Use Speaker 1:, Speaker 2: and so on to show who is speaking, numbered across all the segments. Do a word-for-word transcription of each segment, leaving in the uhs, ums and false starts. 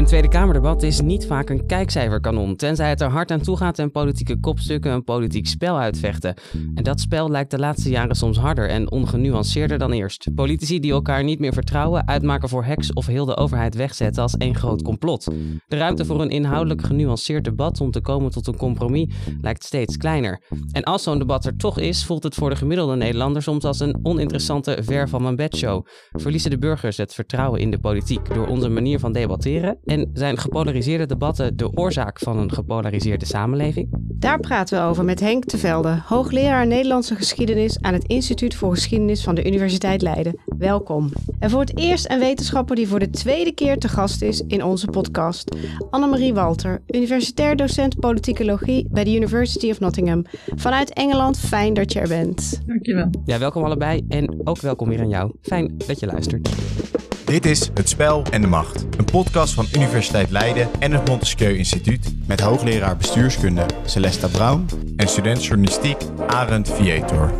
Speaker 1: Tweede Kamerdebat is niet vaak een kijkcijferkanon, tenzij het er hard aan toe gaat en politieke kopstukken een politiek spel uitvechten. En dat spel lijkt de laatste jaren soms harder en ongenuanceerder dan eerst. Politici die elkaar niet meer vertrouwen, uitmaken voor heks of heel de overheid wegzetten als één groot complot. De ruimte voor een inhoudelijk genuanceerd debat om te komen tot een compromis lijkt steeds kleiner. En als zo'n debat er toch is, voelt het voor de gemiddelde Nederlander soms als een oninteressante ver van mijn bedshow. Verliezen de burgers het vertrouwen in de politiek door onze manier van debatteren? En zijn gepolariseerde debatten de oorzaak van een gepolariseerde samenleving?
Speaker 2: Daar praten we over met Henk te Velde, hoogleraar Nederlandse geschiedenis aan het Instituut voor Geschiedenis van de Universiteit Leiden. Welkom. En voor het eerst een wetenschapper die voor de tweede keer te gast is in onze podcast. Annemarie Walter, universitair docent politicologie bij de University of Nottingham. Vanuit Engeland, fijn dat je er bent.
Speaker 3: Dankjewel.
Speaker 1: Ja, welkom allebei en ook welkom weer aan jou. Fijn dat je luistert.
Speaker 4: Dit is Het Spel en de Macht, een podcast van Universiteit Leiden en het Montesquieu Instituut met hoogleraar bestuurskunde Celesta Brown en student journalistiek Arend Vietor.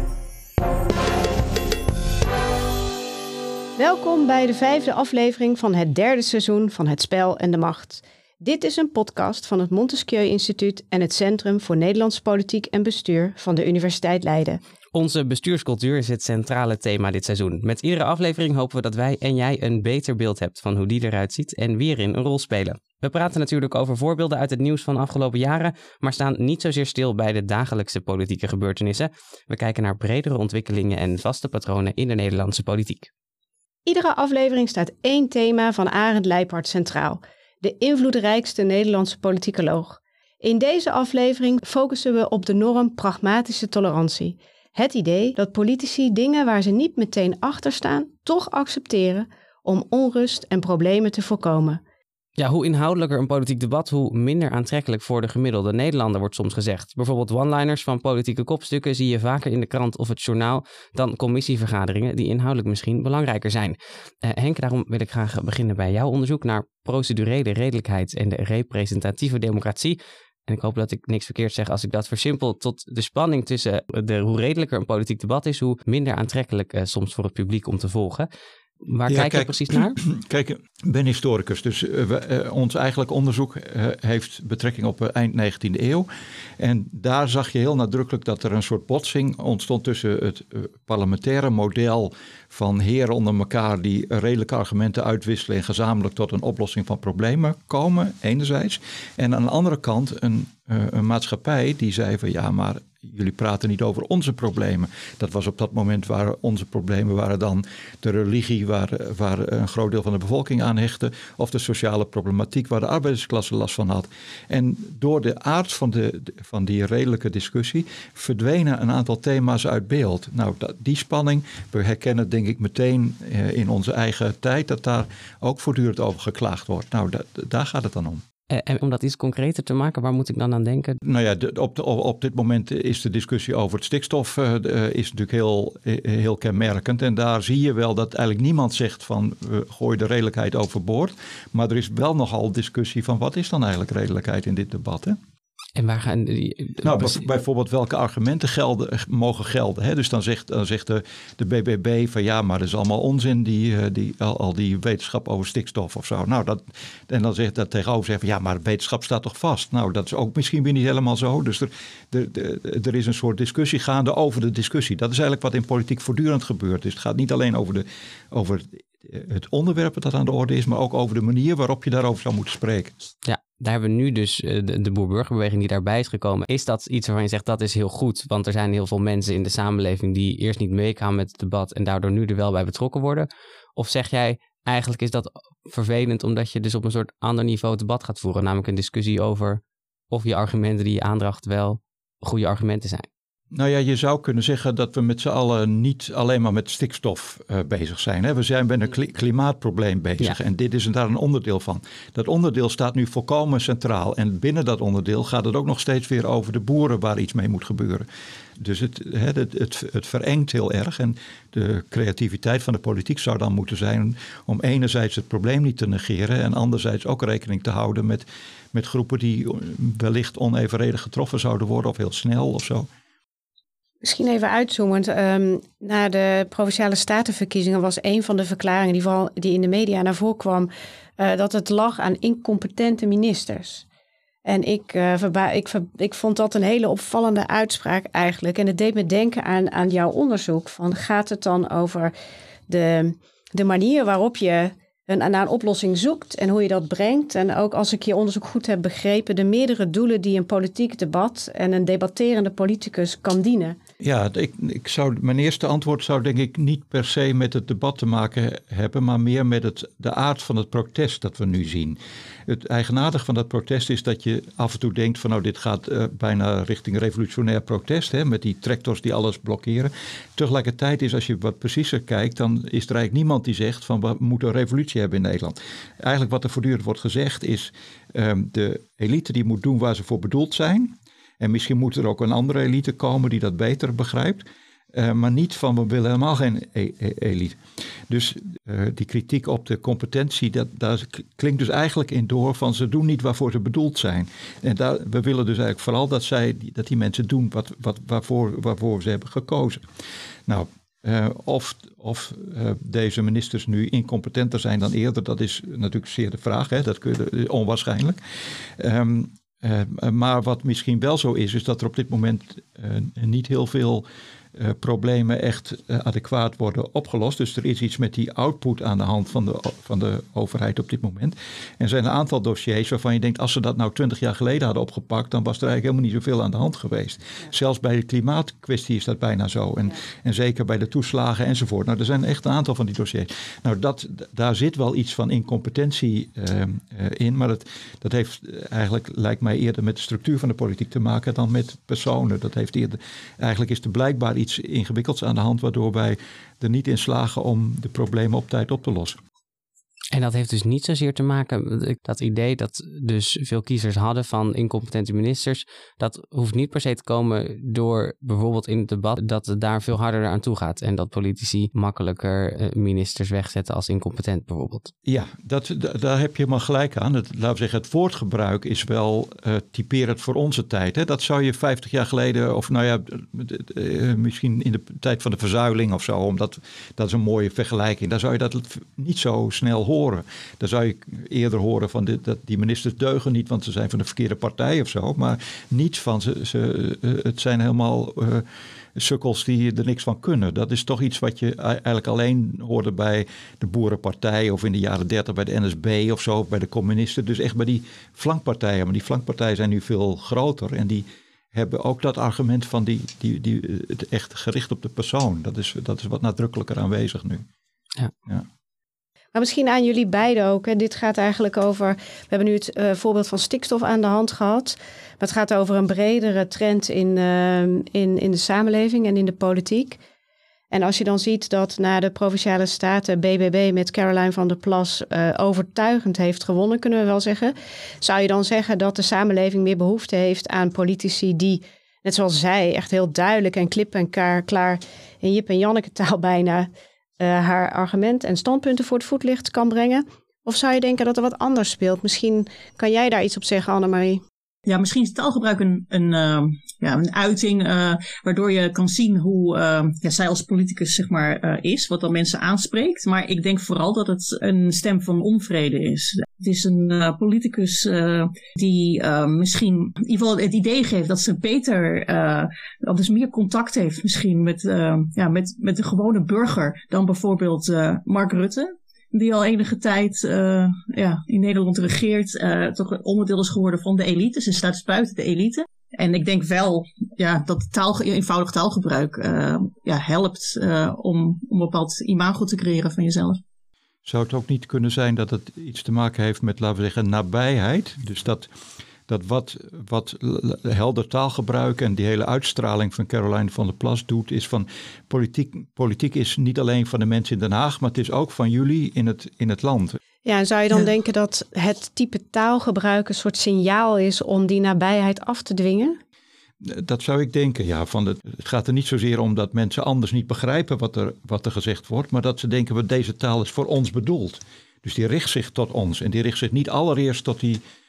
Speaker 2: Welkom bij de vijfde aflevering van het derde seizoen van Het Spel en de Macht. Dit is een podcast van het Montesquieu Instituut en het Centrum voor Nederlandse Politiek en Bestuur van de Universiteit Leiden.
Speaker 1: Onze bestuurscultuur is het centrale thema dit seizoen. Met iedere aflevering hopen we dat wij en jij een beter beeld hebt van hoe die eruit ziet en wie erin een rol spelen. We praten natuurlijk over voorbeelden uit het nieuws van de afgelopen jaren, maar staan niet zozeer stil bij de dagelijkse politieke gebeurtenissen. We kijken naar bredere ontwikkelingen en vaste patronen in de Nederlandse politiek.
Speaker 2: Iedere aflevering staat één thema van Arend Leijpaard centraal, de invloedrijkste Nederlandse politicoloog. In deze aflevering focussen we op de norm pragmatische tolerantie. Het idee dat politici dingen waar ze niet meteen achter staan, toch accepteren om onrust en problemen te voorkomen.
Speaker 1: Ja, hoe inhoudelijker een politiek debat, hoe minder aantrekkelijk voor de gemiddelde Nederlander wordt soms gezegd. Bijvoorbeeld one-liners van politieke kopstukken zie je vaker in de krant of het journaal dan commissievergaderingen die inhoudelijk misschien belangrijker zijn. Uh, Henk, daarom wil ik graag beginnen bij jouw onderzoek naar procedurele redelijkheid en de representatieve democratie. En ik hoop dat ik niks verkeerd zeg als ik dat versimpel tot de spanning tussen de, hoe redelijker een politiek debat is, hoe minder aantrekkelijk uh, soms voor het publiek om te volgen. Waar
Speaker 3: ja,
Speaker 1: kijk je
Speaker 3: kijk,
Speaker 1: precies naar?
Speaker 3: Kijk, ik ben historicus, dus uh, we, uh, ons eigenlijk onderzoek uh, heeft betrekking op uh, eind negentiende eeuw. En daar zag je heel nadrukkelijk dat er een soort botsing ontstond tussen het uh, parlementaire model van heren onder elkaar die redelijke argumenten uitwisselen en gezamenlijk tot een oplossing van problemen komen, enerzijds. En aan de andere kant een, uh, een maatschappij die zei van ja, maar jullie praten niet over onze problemen. Dat was op dat moment waar onze problemen waren dan de religie waar, waar een groot deel van de bevolking aan hechtte, of de sociale problematiek waar de arbeidersklasse last van had. En door de aard van, de, van die redelijke discussie verdwenen een aantal thema's uit beeld. Nou, dat, die spanning, we herkennen denk ik meteen eh, in onze eigen tijd dat daar ook voortdurend over geklaagd wordt. Nou, dat, daar gaat het dan om.
Speaker 1: En om dat iets concreter te maken, waar moet ik dan aan denken?
Speaker 3: Nou ja, de, op, de, op dit moment is de discussie over het stikstof uh, de, is natuurlijk heel, heel kenmerkend. En daar zie je wel dat eigenlijk niemand zegt van uh, gooi de redelijkheid overboord. Maar er is wel nogal discussie van wat is dan eigenlijk redelijkheid in dit debat, hè?
Speaker 1: En waar gaan die...
Speaker 3: Nou, bijvoorbeeld welke argumenten gelden, mogen gelden. Hè? Dus dan zegt, dan zegt de, de B B B van ja, maar dat is allemaal onzin, die, die, al, al die wetenschap over stikstof of zo. Nou, dat, en dan zegt dat tegenover zegt van ja, maar de wetenschap staat toch vast. Nou, dat is ook misschien weer niet helemaal zo. Dus er, er, er, er is een soort discussie gaande over de discussie. Dat is eigenlijk wat in politiek voortdurend gebeurt. Dus het gaat niet alleen over, de, over het onderwerp dat aan de orde is, maar ook over de manier waarop je daarover zou moeten spreken.
Speaker 1: Ja. Daar hebben we nu dus de, de boer-burgerbeweging die daarbij is gekomen. Is dat iets waarvan je zegt dat is heel goed? Want er zijn heel veel mensen in de samenleving die eerst niet meegaan met het debat en daardoor nu er wel bij betrokken worden. Of zeg jij eigenlijk is dat vervelend omdat je dus op een soort ander niveau debat gaat voeren. Namelijk een discussie over of je argumenten die je aandraagt wel goede argumenten zijn.
Speaker 3: Nou ja, je zou kunnen zeggen dat we met z'n allen niet alleen maar met stikstof uh, bezig zijn. Hè? We zijn met een kli- klimaatprobleem bezig ja. En dit is daar een onderdeel van. Dat onderdeel staat nu volkomen centraal. En binnen dat onderdeel gaat het ook nog steeds weer over de boeren waar iets mee moet gebeuren. Dus het, het, het, het verengt heel erg. En de creativiteit van de politiek zou dan moeten zijn om enerzijds het probleem niet te negeren en anderzijds ook rekening te houden met, met groepen die wellicht onevenredig getroffen zouden worden of heel snel of zo.
Speaker 2: Misschien even uitzoomend. Um, na de Provinciale Statenverkiezingen was een van de verklaringen die, vooral, die in de media naar voren kwam, uh, dat het lag aan incompetente ministers. En ik, uh, verba- ik, ver- ik vond dat een hele opvallende uitspraak eigenlijk. En het deed me denken aan, aan jouw onderzoek. Van, gaat het dan over de, de manier waarop je een, naar een oplossing zoekt en hoe je dat brengt? En ook als ik je onderzoek goed heb begrepen, de meerdere doelen die een politiek debat en een debatterende politicus kan dienen.
Speaker 3: Ja, ik, ik zou, mijn eerste antwoord zou denk ik niet per se met het debat te maken hebben, maar meer met het, de aard van het protest dat we nu zien. Het eigenaardige van dat protest is dat je af en toe denkt van nou dit gaat uh, bijna richting revolutionair protest, hè, met die tractors die alles blokkeren. Tegelijkertijd is als je wat preciezer kijkt, dan is er eigenlijk niemand die zegt van we moeten een revolutie hebben in Nederland. Eigenlijk wat er voortdurend wordt gezegd is um, de elite die moet doen waar ze voor bedoeld zijn. En misschien moet er ook een andere elite komen die dat beter begrijpt. Uh, maar niet van we willen helemaal geen e- e- elite. Dus uh, die kritiek op de competentie, dat, daar klinkt dus eigenlijk in door van ze doen niet waarvoor ze bedoeld zijn. En daar, we willen dus eigenlijk vooral dat, zij, dat die mensen doen wat, wat, waarvoor, waarvoor ze hebben gekozen. Nou, uh, of, of uh, deze ministers nu incompetenter zijn dan eerder, dat is natuurlijk zeer de vraag. Hè? Dat kun je, onwaarschijnlijk. Um, Uh, maar wat misschien wel zo is, is dat er op dit moment uh, niet heel veel uh, problemen echt uh, adequaat worden opgelost. Dus er is iets met die output aan de hand van de, van de overheid op dit moment. En er zijn een aantal dossiers waarvan je denkt, als ze dat nou twintig jaar geleden hadden opgepakt, dan was er eigenlijk helemaal niet zoveel aan de hand geweest. Ja. Zelfs bij de klimaatkwestie is dat bijna zo. En, ja. en zeker bij de toeslagen enzovoort. Nou, er zijn echt een aantal van die dossiers. Nou, dat, daar zit wel iets van incompetentie uh, uh, in, maar dat, dat heeft eigenlijk, lijkt mij eerder met de structuur van de politiek te maken dan met personen. Dat heeft eerder, eigenlijk is er blijkbaar iets ingewikkelds aan de hand, waardoor wij er niet in slagen om de problemen op tijd op te lossen.
Speaker 1: En dat heeft dus niet zozeer te maken met dat idee dat dus veel kiezers hadden van incompetente ministers. Dat hoeft niet per se te komen door bijvoorbeeld in het debat dat het daar veel harder aan toe gaat. En dat politici makkelijker ministers wegzetten als incompetent bijvoorbeeld.
Speaker 3: Ja, dat, d- daar heb je helemaal gelijk aan. Het, laten we zeggen, het woordgebruik is wel uh, typerend voor onze tijd. Hè? Dat zou je vijftig jaar geleden, of nou ja, uh, misschien in de tijd van de verzuiling of zo, omdat dat is een mooie vergelijking. Daar zou je dat niet zo snel horen. Dan zou je eerder horen van dit, dat die ministers deugen niet, want ze zijn van de verkeerde partij of zo. Maar niet van ze, ze uh, het zijn helemaal uh, sukkels die er niks van kunnen. Dat is toch iets wat je eigenlijk alleen hoorde bij de Boerenpartij of in de jaren dertig bij de N S B of zo, of bij de communisten. Dus echt bij die flankpartijen. Maar die flankpartijen zijn nu veel groter en die hebben ook dat argument van die, die, die, het echt gericht op de persoon. Dat is, dat is wat nadrukkelijker aanwezig nu.
Speaker 1: Ja.
Speaker 3: Ja.
Speaker 2: Maar misschien aan jullie beiden ook. Hè. Dit gaat eigenlijk over, we hebben nu het uh, voorbeeld van stikstof aan de hand gehad. Maar het gaat over een bredere trend in, uh, in, in de samenleving en in de politiek. En als je dan ziet dat na de Provinciale Staten B B B met Caroline van der Plas uh, overtuigend heeft gewonnen, kunnen we wel zeggen. Zou je dan zeggen dat de samenleving meer behoefte heeft aan politici die, net zoals zij, echt heel duidelijk en klip en klaar, klaar in Jip en Janneke taal bijna Uh, haar argument en standpunten voor het voetlicht kan brengen? Of zou je denken dat er wat anders speelt? Misschien kan jij daar iets op zeggen, Annemarie.
Speaker 5: Ja, misschien is taalgebruik een, een, uh, ja, een uiting uh, waardoor je kan zien hoe uh, ja, zij als politicus zeg maar uh, is, wat dan mensen aanspreekt. Maar ik denk vooral dat het een stem van onvrede is. Het is een uh, politicus uh, die uh, misschien in ieder geval het idee geeft dat ze beter, uh, dus meer contact heeft misschien met, uh, ja, met, met de gewone burger dan bijvoorbeeld uh, Mark Rutte. Die al enige tijd uh, ja, in Nederland regeert, uh, toch onderdeel is geworden van de elite. Ze staat dus buiten de elite. En ik denk wel ja, dat taal, eenvoudig taalgebruik uh, ja, helpt uh, om, om een bepaald imago te creëren van jezelf.
Speaker 3: Zou het ook niet kunnen zijn dat het iets te maken heeft met, laten we zeggen, nabijheid? Dus dat, dat wat, wat helder taalgebruik en die hele uitstraling van Caroline van der Plas doet, is van politiek, politiek is niet alleen van de mensen in Den Haag, maar het is ook van jullie in het, in het land.
Speaker 2: Ja, en zou je dan
Speaker 5: ja.
Speaker 2: denken dat het type taalgebruik een soort signaal is om die nabijheid af te dwingen?
Speaker 3: Dat zou ik denken, ja. Van de, het gaat er niet zozeer om dat mensen anders niet begrijpen wat er, wat er gezegd wordt, maar dat ze denken, wat deze taal is voor ons bedoeld. Dus die richt zich tot ons en die richt zich niet allereerst tot die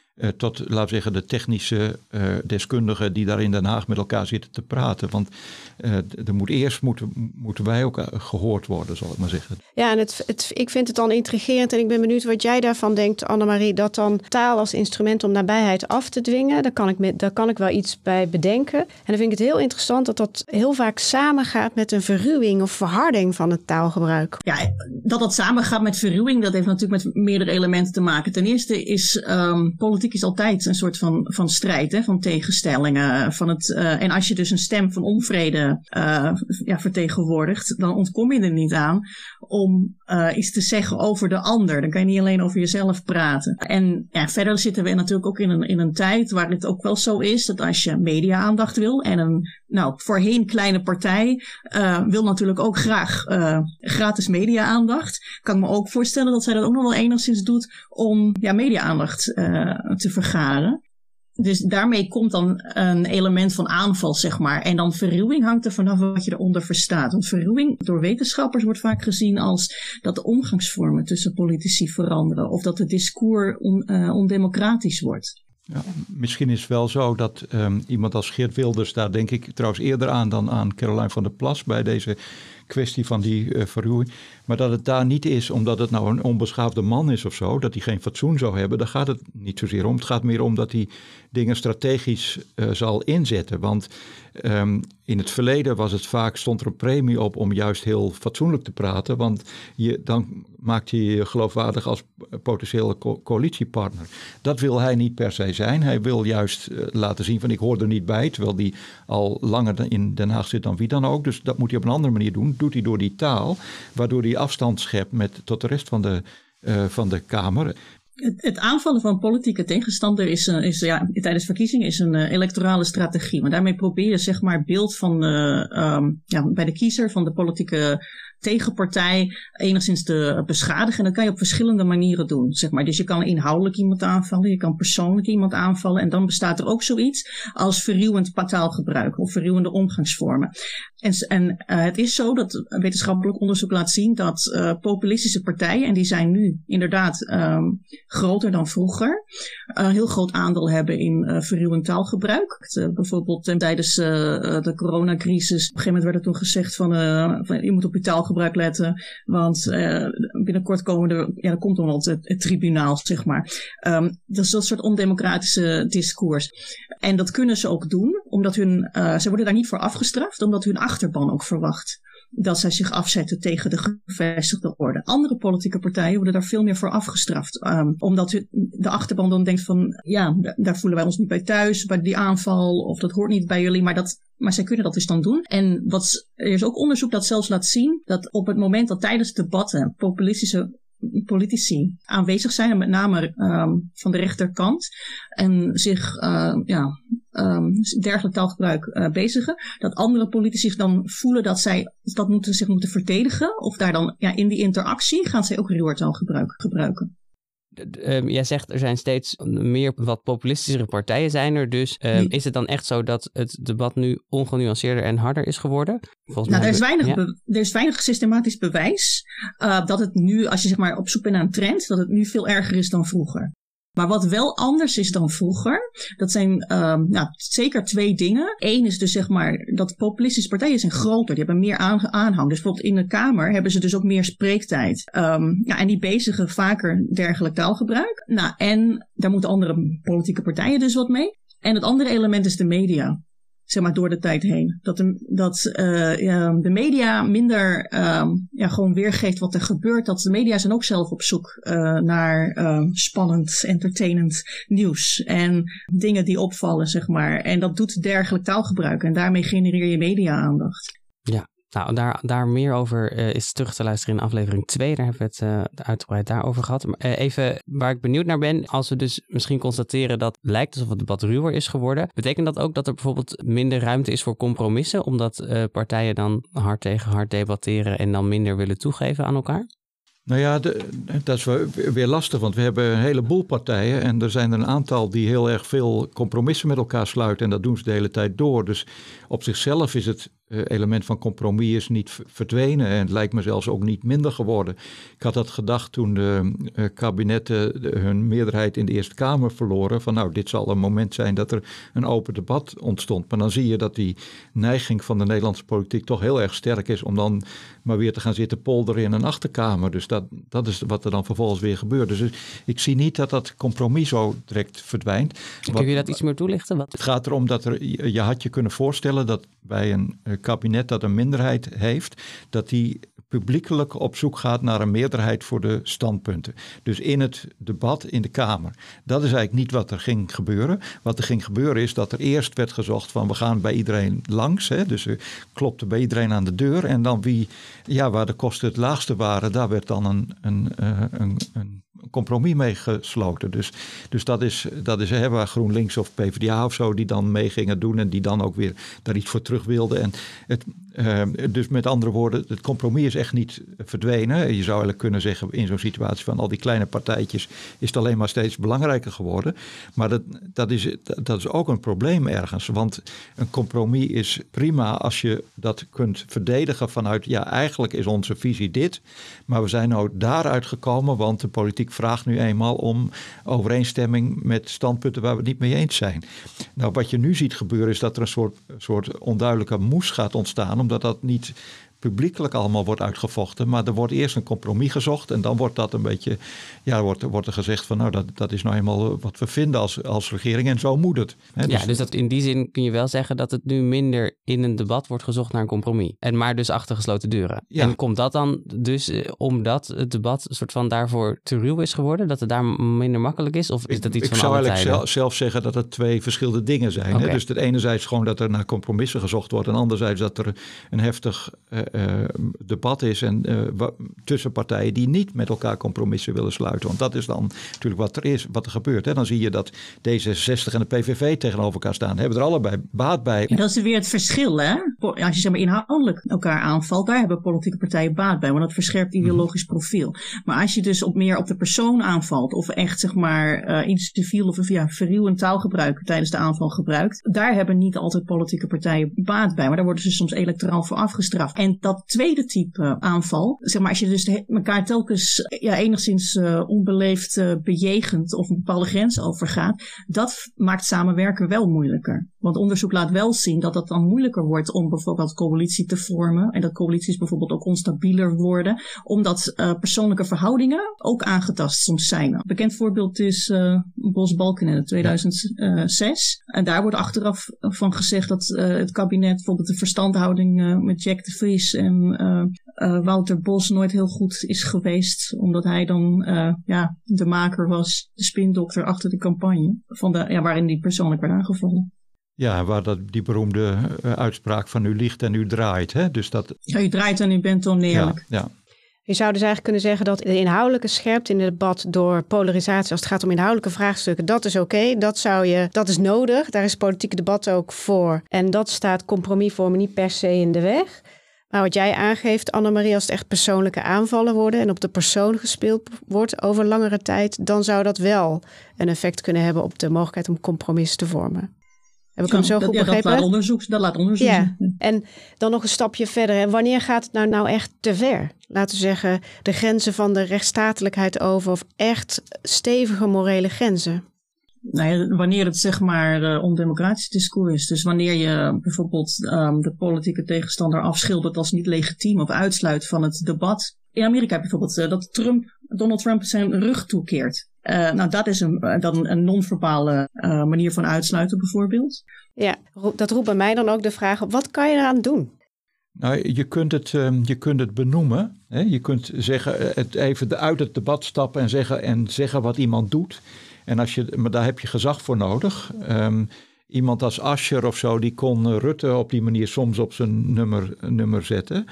Speaker 3: Uh, tot, laten we zeggen, de technische uh, deskundigen die daar in Den Haag met elkaar zitten te praten. Want uh, er moet eerst moeten, moeten wij ook gehoord worden, zal ik maar zeggen.
Speaker 2: Ja, en het, het, ik vind het dan intrigerend en ik ben benieuwd wat jij daarvan denkt, Annemarie, dat dan taal als instrument om nabijheid af te dwingen, daar kan ik, met, daar kan ik wel iets bij bedenken. En dan vind ik het heel interessant dat dat heel vaak samengaat met een verruwing of verharding van het taalgebruik.
Speaker 5: Ja, dat dat samengaat met verruwing, dat heeft natuurlijk met meerdere elementen te maken. Ten eerste is um, politiek is altijd een soort van, van strijd, hè, van tegenstellingen. Van het, uh, en als je dus een stem van onvrede uh, ja, vertegenwoordigt, dan ontkom je er niet aan om uh, iets te zeggen over de ander. Dan kan je niet alleen over jezelf praten. En ja, verder zitten we natuurlijk ook in een, in een tijd waar het ook wel zo is dat als je media-aandacht wil en een nou, voorheen kleine partij uh, wil natuurlijk ook graag uh, gratis media-aandacht. Kan ik me ook voorstellen dat zij dat ook nog wel enigszins doet om ja, media-aandacht uh, te vergaren. Dus daarmee komt dan een element van aanval, zeg maar. En dan verruwing hangt er vanaf wat je eronder verstaat. Want verruwing door wetenschappers wordt vaak gezien als dat de omgangsvormen tussen politici veranderen. Of dat het discours on, uh, ondemocratisch wordt.
Speaker 3: Ja, misschien is het wel zo dat um, iemand als Geert Wilders, daar denk ik trouwens eerder aan dan aan Caroline van der Plas bij deze kwestie van die uh, verruwing. Maar dat het daar niet is omdat het nou een onbeschaafde man is of zo, dat hij geen fatsoen zou hebben, daar gaat het niet zozeer om. Het gaat meer om dat hij dingen strategisch uh, zal inzetten. Want um, in het verleden was het vaak, stond er een premie op om juist heel fatsoenlijk te praten. Want je, dan maakt hij je geloofwaardig als potentiële co- coalitiepartner. Dat wil hij niet per se zijn. Hij wil juist uh, laten zien van ik hoor er niet bij, terwijl hij al langer in Den Haag zit dan wie dan ook. Dus dat moet hij op een andere manier doen. Doet hij door die taal, waardoor hij afstand schept met, tot de rest van de, uh, van de Kamer.
Speaker 5: Het, het aanvallen van politieke tegenstander is, uh, is ja, tijdens verkiezingen is een uh, electorale strategie. Maar daarmee probeer je zeg maar beeld van uh, um, ja, bij de kiezer van de politieke tegenpartij enigszins te beschadigen. En dat kan je op verschillende manieren doen. Zeg maar. Dus je kan inhoudelijk iemand aanvallen, je kan persoonlijk iemand aanvallen. En dan bestaat er ook zoiets als verruwend taalgebruik of verruwende omgangsvormen. En, en uh, het is zo dat wetenschappelijk onderzoek laat zien dat uh, populistische partijen, en die zijn nu inderdaad um, groter dan vroeger, een uh, heel groot aandeel hebben in uh, verruwend taalgebruik. Uh, bijvoorbeeld uh, tijdens uh, de coronacrisis, op een gegeven moment werd er toen gezegd van, uh, van je moet op je taalgebruik letten, want uh, binnenkort komen er, ja, er komt dan wel het, het tribunaal, zeg maar. Um, dat is dat soort ondemocratische discours. En dat kunnen ze ook doen, omdat hun, uh, ze worden daar niet voor afgestraft, omdat hun achterban ook verwacht dat zij zich afzetten tegen de gevestigde orde. Andere politieke partijen worden daar veel meer voor afgestraft. Um, omdat de achterban dan denkt van, ja, daar voelen wij ons niet bij thuis, bij die aanval, of dat hoort niet bij jullie, maar dat, maar zij kunnen dat dus dan doen. En wat, er is ook onderzoek dat zelfs laat zien dat op het moment dat tijdens debatten populistische politici aanwezig zijn, en met name um, van de rechterkant, en zich uh, ja, um, dergelijk taalgebruik uh, bezigen, dat andere politici dan voelen dat zij dat moeten, zich moeten verdedigen, of daar dan ja, in die interactie gaan zij ook ruwer taalgebruik gebruiken.
Speaker 1: Um, jij zegt er zijn steeds meer wat populistischere partijen zijn er. Dus um, nee. Is het dan echt zo dat het debat nu ongenuanceerder en harder is geworden? Volgens
Speaker 5: nou,
Speaker 1: mij
Speaker 5: er, is weinig
Speaker 1: ja.
Speaker 5: be- er is weinig systematisch bewijs uh, dat het nu, als je zeg maar op zoek bent naar een trend, dat het nu veel erger is dan vroeger. Maar wat wel anders is dan vroeger, dat zijn um, nou, zeker twee dingen. Eén is dus zeg maar dat populistische partijen zijn groter, die hebben meer aan- aanhang. Dus bijvoorbeeld in de Kamer hebben ze dus ook meer spreektijd. Um, ja, en die bezigen vaker dergelijk taalgebruik. Nou, en daar moeten andere politieke partijen dus wat mee. En het andere element is de media. Zeg maar door de tijd heen. Dat de, dat, uh, ja, de media minder um, ja, gewoon weergeeft wat er gebeurt. Dat de media zijn ook zelf op zoek uh, naar um, spannend, entertainend nieuws. En dingen die opvallen, zeg maar. En dat doet dergelijk taalgebruik. En daarmee genereer je media-aandacht.
Speaker 1: Ja. Nou, daar, daar meer over uh, is terug te luisteren in aflevering twee. Daar hebben we het uh, uitgebreid daarover gehad. Maar uh, even waar ik benieuwd naar ben, als we dus misschien constateren dat het lijkt alsof het debat ruwer is geworden, betekent dat ook dat er bijvoorbeeld minder ruimte is voor compromissen, omdat uh, partijen dan hard tegen hard debatteren en dan minder willen toegeven aan elkaar?
Speaker 3: Nou ja, de, dat is weer lastig, want we hebben een heleboel partijen en er zijn er een aantal die heel erg veel compromissen met elkaar sluiten en dat doen ze de hele tijd door. Dus op zichzelf is het uh, element van compromis is niet v- verdwenen. En het lijkt me zelfs ook niet minder geworden. Ik had dat gedacht toen de uh, kabinetten de, hun meerderheid in de Eerste Kamer verloren. Van nou, dit zal een moment zijn dat er een open debat ontstond. Maar dan zie je dat die neiging van de Nederlandse politiek toch heel erg sterk is om dan maar weer te gaan zitten polderen in een achterkamer. Dus dat, dat is wat er dan vervolgens weer gebeurt. Dus ik zie niet dat dat compromis zo direct verdwijnt.
Speaker 1: Kun
Speaker 3: Wat,
Speaker 1: je dat iets meer toelichten? Wat?
Speaker 3: Het gaat erom dat er, je had je kunnen voorstellen dat bij een kabinet dat een minderheid heeft, dat die publiekelijk op zoek gaat naar een meerderheid voor de standpunten. Dus in het debat in de Kamer. Dat is eigenlijk niet wat er ging gebeuren. Wat er ging gebeuren is dat er eerst werd gezocht van we gaan bij iedereen langs. Hè? Dus er klopte bij iedereen aan de deur. En dan wie, ja, waar de kosten het laagste waren, daar werd dan een, een, een, een compromis mee gesloten. Dus, dus dat is, dat is hè, waar GroenLinks of PvdA of zo die dan mee gingen doen en die dan ook weer daar iets voor terug wilden. En het, uh, dus met andere woorden, het compromis is echt niet verdwenen. Je zou eigenlijk kunnen zeggen in zo'n situatie van al die kleine partijtjes is het alleen maar steeds belangrijker geworden. Maar dat, dat, is, dat is ook een probleem ergens. Want een compromis is prima als je dat kunt verdedigen vanuit ja, eigenlijk is onze visie dit. Maar we zijn nou daaruit gekomen, want de politiek vraagt nu eenmaal om overeenstemming met standpunten waar we het niet mee eens zijn. Nou, wat je nu ziet gebeuren is dat er een soort, soort onduidelijke moes gaat ontstaan, omdat dat niet publiekelijk allemaal wordt uitgevochten, maar er wordt eerst een compromis gezocht en dan wordt dat een beetje, ja, wordt, wordt er gezegd van nou, dat, dat is nou eenmaal wat we vinden als, als regering en zo moet het. Hè?
Speaker 1: Ja,
Speaker 3: dus,
Speaker 1: dus dat in die zin kun je wel zeggen dat het nu minder in een debat wordt gezocht naar een compromis. En maar dus achter gesloten deuren.
Speaker 3: Ja.
Speaker 1: En komt dat dan dus eh, omdat het debat een soort van daarvoor te ruw is geworden? Dat het daar minder makkelijk is? Of is dat iets
Speaker 3: ik
Speaker 1: van
Speaker 3: zou
Speaker 1: alle
Speaker 3: eigenlijk
Speaker 1: tijden?
Speaker 3: zelf, zelf zeggen dat het twee verschillende dingen zijn.
Speaker 1: Okay.
Speaker 3: Hè? Dus het enerzijds gewoon dat er naar compromissen gezocht wordt en anderzijds dat er een heftig uh, uh, debat is en uh, wa- tussen partijen die niet met elkaar compromissen willen sluiten. Want dat is dan natuurlijk wat er is, wat er gebeurt. Hè? Dan zie je dat D zesenzestig en de P V V tegenover elkaar staan. Hebben er allebei baat bij.
Speaker 5: Ja, dat is weer het verschil, hè? Als je zeg maar inhoudelijk elkaar aanvalt, daar hebben politieke partijen baat bij, want dat verscherpt ideologisch profiel. Maar als je dus op meer op de persoon aanvalt, of echt zeg maar uh, incidentieel of ja, verruwend taalgebruik tijdens de aanval gebruikt, daar hebben niet altijd politieke partijen baat bij, maar daar worden ze soms electoraal voor afgestraft. En dat tweede type aanval, zeg maar als je dus de, elkaar telkens ja, enigszins uh, onbeleefd uh, bejegent of een bepaalde grens overgaat, dat maakt samenwerken wel moeilijker. Want onderzoek laat wel zien dat het dan moeilijker wordt om bijvoorbeeld coalitie te vormen. En dat coalities bijvoorbeeld ook onstabieler worden. Omdat uh, persoonlijke verhoudingen ook aangetast soms zijn. Een bekend voorbeeld is uh, Bos-Balkenende tweeduizend zes. En daar wordt achteraf van gezegd dat uh, het kabinet bijvoorbeeld de verstandhouding uh, met Jack de Vries en uh, uh, Wouter Bos nooit heel goed is geweest. Omdat hij dan uh, ja, de maker was, de spindokter achter de campagne. Van de, ja, waarin die persoonlijk werd aangevallen.
Speaker 3: Ja, waar dat, die beroemde uh, uitspraak van u liegt en u draait. Hè? Dus dat,
Speaker 5: ja, u draait en u bent oneerlijk.
Speaker 3: Ja, ja.
Speaker 2: Je zou dus eigenlijk kunnen zeggen dat de inhoudelijke scherpte in het debat door polarisatie, als het gaat om inhoudelijke vraagstukken, dat is oké, okay, dat zou je, dat is nodig. Daar is politieke debat ook voor. En dat staat compromisvormen niet per se in de weg. Maar wat jij aangeeft, Annemarie, als het echt persoonlijke aanvallen worden en op de persoon gespeeld wordt over langere tijd, dan zou dat wel een effect kunnen hebben op de mogelijkheid om compromissen te vormen. Heb ik hem zo
Speaker 5: dat,
Speaker 2: goed
Speaker 5: ja,
Speaker 2: begrepen?
Speaker 5: Dat laat onderzoek, dat laat onderzoek
Speaker 2: ja.
Speaker 5: zien.
Speaker 2: En dan nog een stapje verder. Hè. Wanneer gaat het nou, nou echt te ver? Laten we zeggen, de grenzen van de rechtsstatelijkheid over of echt stevige morele grenzen.
Speaker 5: Nou ja, wanneer het zeg maar uh, ondemocratisch discours is. Dus wanneer je bijvoorbeeld um, de politieke tegenstander afschildert als niet legitiem of uitsluit van het debat. In Amerika bijvoorbeeld uh, dat Trump, Donald Trump zijn rug toekeert. Uh, nou, dat is een, uh, dan een non-verbale uh, manier van uitsluiten bijvoorbeeld.
Speaker 2: Ja, dat roept bij mij dan ook de vraag op, wat kan je eraan doen?
Speaker 3: Nou, je kunt het, um, je kunt het benoemen. Hè? Je kunt zeggen, het even uit het debat stappen en zeggen, en zeggen wat iemand doet. En als je, maar daar heb je gezag voor nodig. Um, iemand als Asscher of zo, die kon Rutte op die manier soms op zijn nummer, nummer zetten.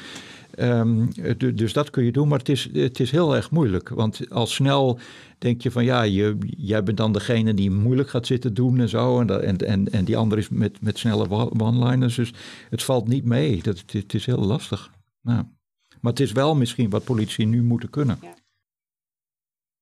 Speaker 3: Um, dus dat kun je doen, maar het is, het is heel erg moeilijk. Want al snel denk je van ja, je, jij bent dan degene die moeilijk gaat zitten doen en zo. En, en, en, en die ander is met, met snelle one-liners. Dus het valt niet mee. Dat, het, het is heel lastig. Nou, maar het is wel misschien wat politici nu moeten kunnen. Ja.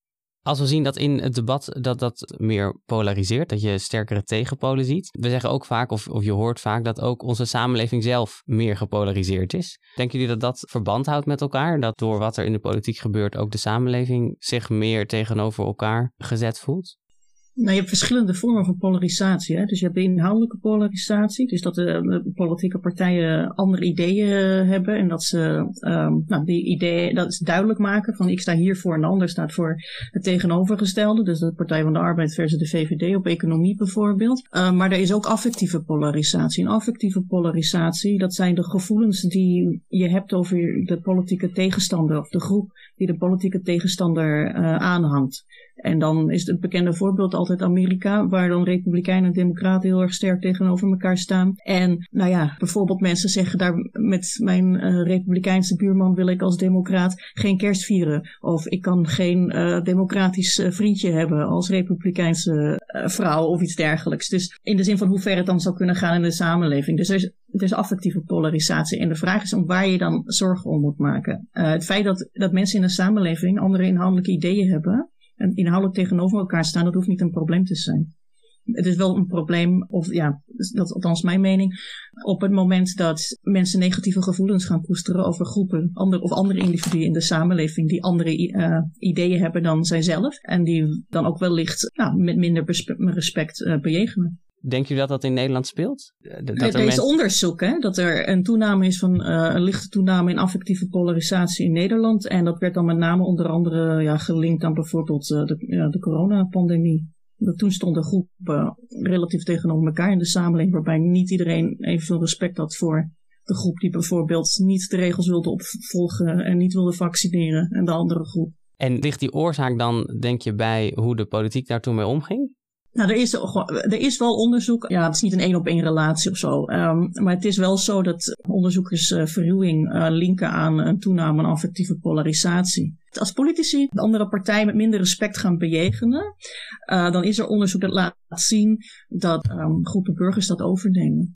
Speaker 1: Als we zien dat in het debat dat dat meer polariseert, dat je sterkere tegenpolen ziet. We zeggen ook vaak, of, of je hoort vaak, dat ook onze samenleving zelf meer gepolariseerd is. Denken jullie dat dat verband houdt met elkaar? Dat door wat er in de politiek gebeurt ook de samenleving zich meer tegenover elkaar gezet voelt?
Speaker 5: Nou, je hebt verschillende vormen van polarisatie. Hè? Dus je hebt de inhoudelijke polarisatie. Dus dat de, de politieke partijen andere ideeën hebben. En dat ze um, nou, die ideeën dat ze duidelijk maken. Van ik sta hiervoor en de ander staat voor het tegenovergestelde. Dus de Partij van de Arbeid versus de V V D op economie bijvoorbeeld. Uh, maar er is ook affectieve polarisatie. En affectieve polarisatie, dat zijn de gevoelens die je hebt over de politieke tegenstander. Of de groep die de politieke tegenstander uh, aanhangt. En dan is het bekende voorbeeld altijd Amerika, waar dan republikeinen en democraten heel erg sterk tegenover elkaar staan. En nou ja, bijvoorbeeld mensen zeggen daar met mijn uh, republikeinse buurman wil ik als democraat geen kerst vieren. Of ik kan geen uh, democratisch uh, vriendje hebben als republikeinse uh, vrouw of iets dergelijks. Dus in de zin van hoe ver het dan zou kunnen gaan in de samenleving. Dus er is, er is affectieve polarisatie. En de vraag is om waar je dan zorgen om moet maken. Uh, het feit dat, dat mensen in een samenleving andere inhoudelijke ideeën hebben en inhoudelijk tegenover elkaar staan, dat hoeft niet een probleem te zijn. Het is wel een probleem, of ja, dat is althans mijn mening, op het moment dat mensen negatieve gevoelens gaan koesteren over groepen andere, of andere individuen in de samenleving die andere uh, ideeën hebben dan zijzelf en die dan ook wellicht nou, met minder bespe- respect uh, bejegenen.
Speaker 1: Denk je dat dat in Nederland speelt? Dat
Speaker 5: er er is mensen... onderzoek, hè, dat er een toename is van uh, een lichte toename in affectieve polarisatie in Nederland. En dat werd dan met name onder andere ja, gelinkt aan bijvoorbeeld uh, de, ja, de coronapandemie. Dat toen stonden groepen relatief tegenover elkaar in de samenleving, waarbij niet iedereen evenveel respect had voor de groep die bijvoorbeeld niet de regels wilde opvolgen en niet wilde vaccineren en de andere groep.
Speaker 1: En ligt die oorzaak dan, denk je, bij hoe de politiek daar toen mee omging?
Speaker 5: Nou, er is, er is wel onderzoek. Ja, het is niet een één-op-één relatie of zo. Um, maar het is wel zo dat onderzoekers uh, verruwing uh, linken aan een toename aan affectieve polarisatie. Als politici de andere partij met minder respect gaan bejegenen, uh, dan is er onderzoek dat laat zien dat um, groepen burgers dat overnemen.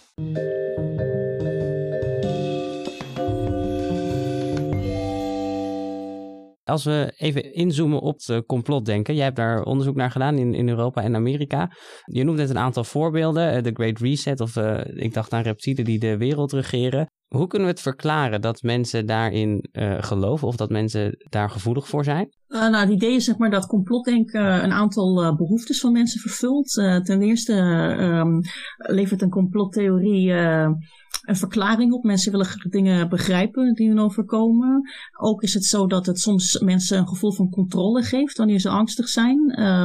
Speaker 1: Als we even inzoomen op het complotdenken. Jij hebt daar onderzoek naar gedaan in, in Europa en Amerika. Je noemt net een aantal voorbeelden. De Great Reset of uh, ik dacht aan reptielen die de wereld regeren. Hoe kunnen we het verklaren dat mensen daarin uh, geloven of dat mensen daar gevoelig voor zijn?
Speaker 5: Uh, nou, het idee is zeg maar dat complotdenken uh, een aantal uh, behoeftes van mensen vervult. Uh, ten eerste uh, um, levert een complottheorie uh, een verklaring op. Mensen willen dingen begrijpen die hun overkomen. Ook is het zo dat het soms mensen een gevoel van controle geeft wanneer ze angstig zijn. Uh,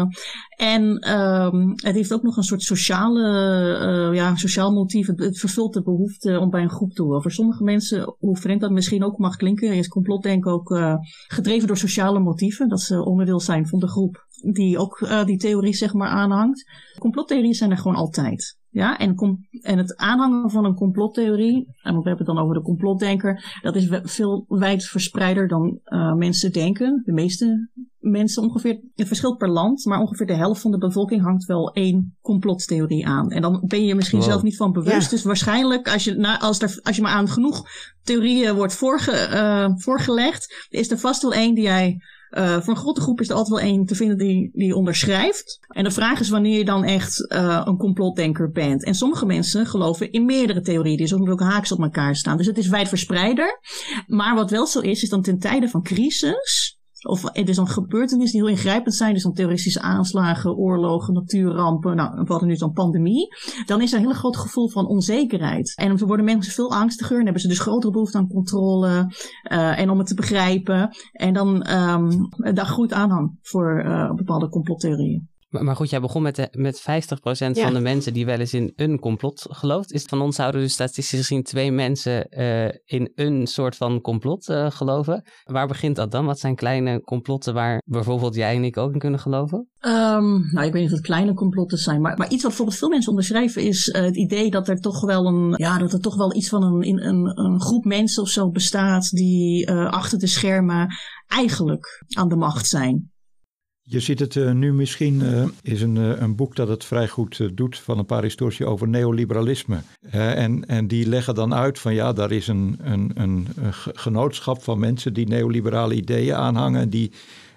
Speaker 5: en um, het heeft ook nog een soort sociale, uh, ja, sociaal motief. Het, het vervult de behoefte om bij een groep te horen. Voor sommige mensen, hoe vreemd dat misschien ook mag klinken, is complotdenken ook uh, gedreven door sociale motieven. Dat ze onderdeel zijn van de groep die ook uh, die theorie zeg maar aanhangt. Complottheorieën zijn er gewoon altijd. Ja, en, com- en het aanhangen van een complottheorie, en we hebben het dan over de complotdenker, dat is veel wijdverspreider dan uh, mensen denken. De meeste mensen ongeveer, het verschilt per land, maar ongeveer de helft van de bevolking hangt wel één complottheorie aan. En dan ben je je misschien wow. zelf niet van bewust. Ja. Dus waarschijnlijk, als je, na, als, er, als je maar aan genoeg theorieën wordt voorge, uh, voorgelegd, is er vast wel één die jij... Uh, voor een grote groep is er altijd wel één te vinden die, die onderschrijft. En de vraag is wanneer je dan echt uh, een complotdenker bent. En sommige mensen geloven in meerdere theorieën die soms ook haaks op elkaar staan. Dus het is wijdverspreider. Maar wat wel zo is, is dan ten tijde van crisis, of het is dan gebeurtenissen die heel ingrijpend zijn, dus dan terroristische aanslagen, oorlogen, natuurrampen, nou, we hadden nu zo'n pandemie, dan is er een heel groot gevoel van onzekerheid. En dan worden mensen veel angstiger en hebben ze dus grotere behoefte aan controle uh, en om het te begrijpen. En dan um, daar groeit aanhang voor uh, bepaalde complottheorieën.
Speaker 1: Maar goed, jij begon met, de, met vijftig procent ja. van de mensen die wel eens in een complot gelooft. Is van ons zouden dus statistisch gezien twee mensen uh, in een soort van complot uh, geloven. Waar begint dat dan? Wat zijn kleine complotten waar bijvoorbeeld jij en ik ook in kunnen geloven?
Speaker 5: Um, nou, ik weet niet of het kleine complotten zijn. Maar, maar iets wat bijvoorbeeld veel mensen onderschrijven is uh, het idee dat er toch wel een, ja, dat er toch wel iets van een, een, een groep mensen of zo bestaat die uh, achter de schermen eigenlijk aan de macht zijn.
Speaker 3: Je ziet het uh, nu misschien, uh, is een, uh, een boek dat het vrij goed uh, doet van een paar historici over neoliberalisme. Uh, en, en die leggen dan uit van ja, daar is een, een, een, een genootschap van mensen die neoliberale ideeën aanhangen. Die,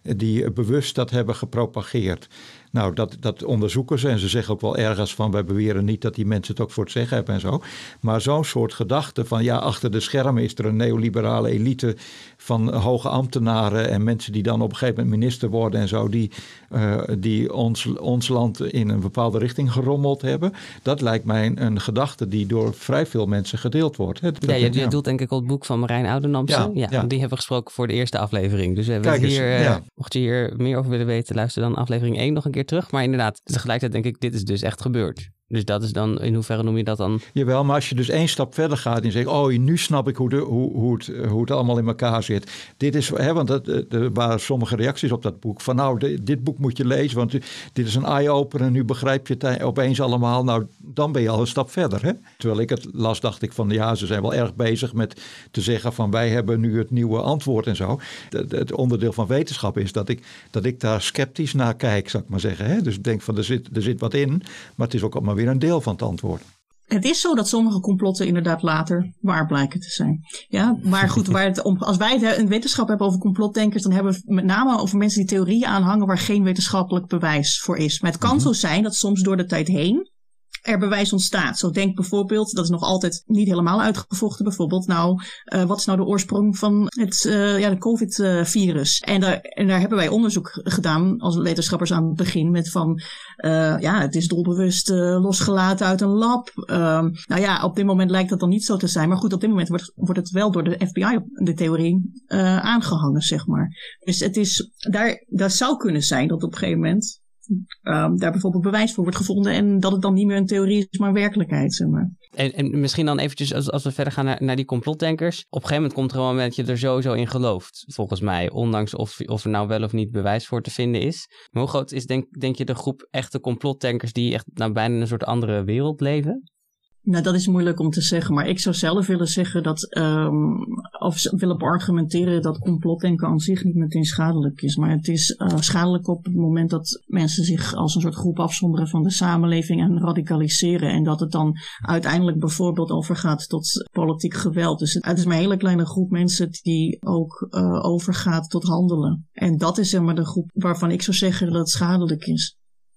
Speaker 3: die bewust dat hebben gepropageerd. Nou, dat, dat onderzoeken ze en ze zeggen ook wel ergens van wij beweren niet dat die mensen het ook voor het zeggen hebben en zo. Maar zo'n soort gedachte van ja, achter de schermen is er een neoliberale elite van hoge ambtenaren en mensen die dan op een gegeven moment minister worden en zo, die, uh, die ons, ons land in een bepaalde richting gerommeld hebben. Dat lijkt mij een, een gedachte die door vrij veel mensen gedeeld wordt. Hè?
Speaker 1: Ja, je, je ja. doelt denk ik op het boek van Marijn Oudenamse. Ja, ja, ja. Die hebben we gesproken voor de eerste aflevering. Dus we hebben Kijk eens, hier, uh, ja. mocht je hier meer over willen weten, luister dan aflevering één nog een keer terug. Maar inderdaad, tegelijkertijd denk ik, dit is dus echt gebeurd. Dus dat is dan, in hoeverre noem je dat dan?
Speaker 3: Jawel, maar als je dus één stap verder gaat en zegt, oh, nu snap ik hoe, de, hoe, hoe, het, hoe het allemaal in elkaar zit. Dit is, hè, want dat, er waren sommige reacties op dat boek. Van nou, de, dit boek moet je lezen, want dit is een eye-opener. Nu begrijp je het opeens allemaal. Nou, dan ben je al een stap verder. Hè? Terwijl ik het las, dacht ik van ja, ze zijn wel erg bezig met te zeggen van wij hebben nu het nieuwe antwoord en zo. Het, het onderdeel van wetenschap is dat ik, dat ik daar sceptisch naar kijk, zou ik maar zeggen. Hè? Dus ik denk van er zit, er zit wat in, maar het is ook allemaal weer een deel van het antwoord.
Speaker 5: Het is zo dat sommige complotten inderdaad later waar blijken te zijn. Ja, maar goed, waar het om, als wij het in wetenschap hebben over complotdenkers, dan hebben we het met name over mensen die theorieën aanhangen waar geen wetenschappelijk bewijs voor is. Maar het kan mm-hmm. zo zijn dat soms door de tijd heen er bewijs ontstaat. Zo denk bijvoorbeeld, dat is nog altijd niet helemaal uitgevochten, bijvoorbeeld nou, uh, wat is nou de oorsprong van het uh, ja, de COVID-virus? En daar, en daar hebben wij onderzoek gedaan als wetenschappers aan het begin met van, uh, ja, het is doelbewust uh, losgelaten uit een lab. Uh, nou ja, op dit moment lijkt dat dan niet zo te zijn, maar goed, op dit moment wordt, wordt het wel door de F B I, de theorie, uh, aangehangen, zeg maar. Dus het is, daar, daar zou kunnen zijn dat op een gegeven moment Um, daar bijvoorbeeld bewijs voor wordt gevonden en dat het dan niet meer een theorie is, maar een werkelijkheid. Zeg maar.
Speaker 1: En, en misschien dan eventjes, als, als we verder gaan naar, naar die complotdenkers. Op een gegeven moment komt er een moment dat je er sowieso in gelooft, volgens mij. Ondanks of, of er nou wel of niet bewijs voor te vinden is. Maar hoe groot is, denk, denk je, de groep echte complotdenkers die echt nou bijna in een soort andere wereld leven?
Speaker 5: Nou, dat is moeilijk om te zeggen, maar ik zou zelf willen zeggen dat, um, of willen beargumenteren dat complotdenken aan zich niet meteen schadelijk is. Maar het is uh, schadelijk op het moment dat mensen zich als een soort groep afzonderen van de samenleving en radicaliseren. En dat het dan uiteindelijk bijvoorbeeld overgaat tot politiek geweld. Dus het, het is maar een hele kleine groep mensen die ook uh, overgaat tot handelen. En dat is zeg maar de groep waarvan ik zou zeggen dat het schadelijk is.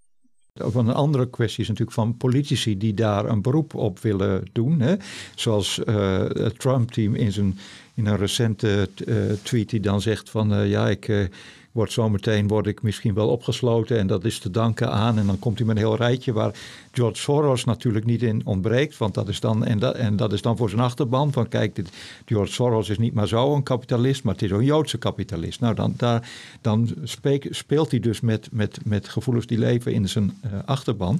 Speaker 3: Ook een andere kwestie is natuurlijk van politici die daar een beroep op willen doen. Hè? Zoals uh, het Trump-team in, zijn, in een recente uh, tweet die dan zegt van uh, ja, ik uh, word zometeen word ik misschien wel opgesloten en dat is te danken aan. En dan komt hij met een heel rijtje waar George Soros natuurlijk niet in ontbreekt. Want dat is dan, en, dat, en dat is dan voor zijn achterban van kijk, dit, George Soros is niet maar zo een kapitalist, maar het is ook een Joodse kapitalist. Nou, dan, daar, dan speek, speelt hij dus met, met, met gevoelens die leven in zijn uh, achterban.